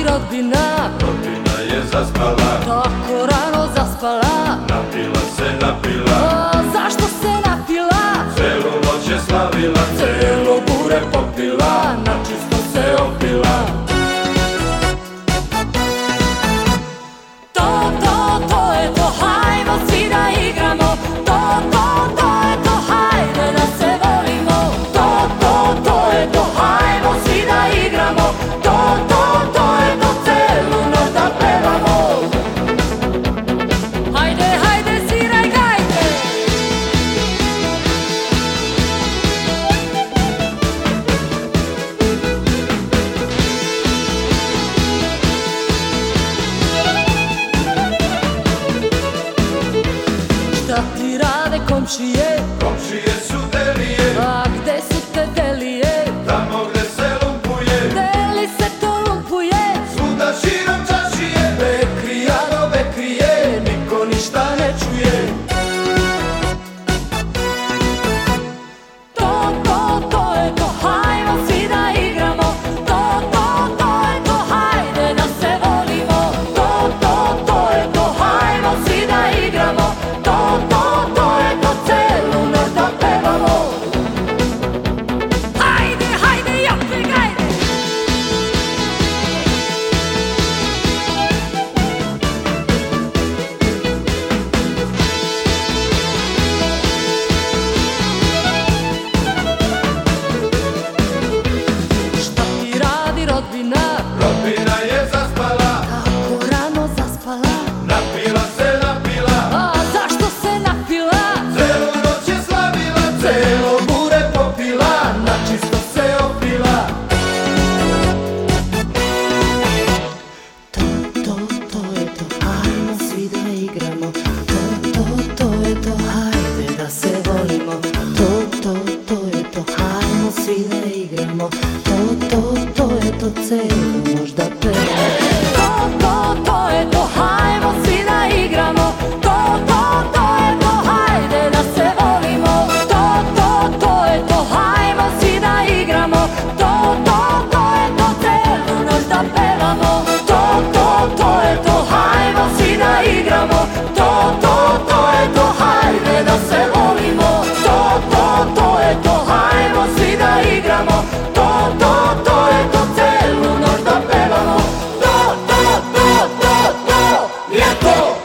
rodbina. Rodbina je zaspala, Tako rano zaspala. napila se, napila. Zašto se napila? Celu noć je slavila, Celo bure popila, načisto se opila. To je to, hajmo svi da igramo. To je to, hajde da se volimo. To je to, hajmo svi da igramo. To je to, celu noć da pevamo. Hajde, hajde, sviraj gajde. Šta ti rade komšije? Komšije su delije, A gde su te delije? tamo gde se lumpuje. Deli se to lumpuje? Svuda širom čašije, Bekrija do bekrije, niko ništa ne čuje. To je to, hajmo svi da igramo. To je to, hajde da se volimo. To je to, hajmo svi da igramo. To je to, celu noć da pevamo. Hajde, hajde, jope, gajde. Šta ti radi rodbina? rodbina je zaspala, Tako rano zaspala. napila se, napila. Zašto se napila? Celu noć je slavila, celo bure popila, Načisto se opila. To je to, hajmo svi da igramo. To je to, hajde da se volimo. To je to, hajmo svi da igramo. To je to, celu noć da pevamo. To je to, hajmo svi da igramo. To je to, hajde da se volimo. To je to, hajmo svi da igramo. To je to, celu noć da pevamo. To je to, hajmo svi da igramo. To je to, hajde da se volimo. To je to, hajmo svi da igramo. To je to, celu noć da pevamo. To je to.